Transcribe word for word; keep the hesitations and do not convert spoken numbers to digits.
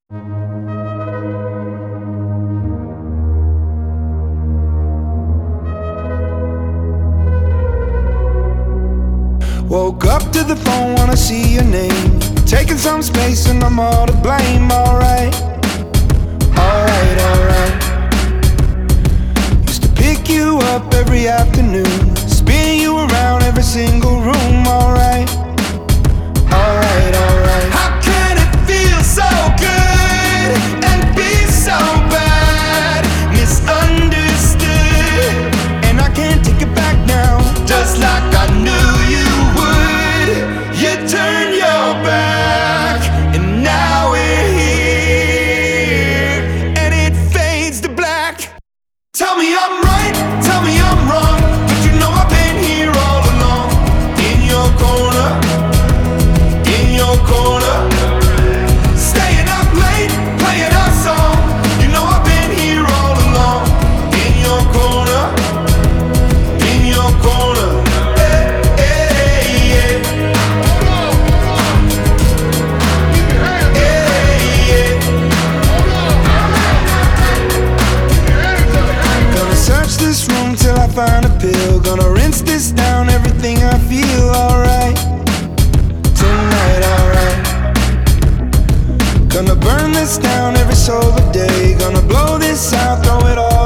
Woke up to the phone, wanna see your name. Taking some space and I'm all to blame. Alright, alright, alright. Used to pick you up every afternoon, spin you around every single room. Alright, alright, alright. How can it feel so good and be so bad? Misunderstood, and I can't take it back now. Just like I knew you would, you turned your back, and now we're here, and it fades to black. Tell me I'm right, tell me I'm wrong, but you know I've been here all along. In your corner, in your corner, staying up late, playing our song. You know I've been here all along. In your corner, in your corner. This room till I find a pill. Gonna rinse this down, everything I feel. Alright, tonight, alright. Gonna burn this down every solar day. Gonna blow this out, throw it all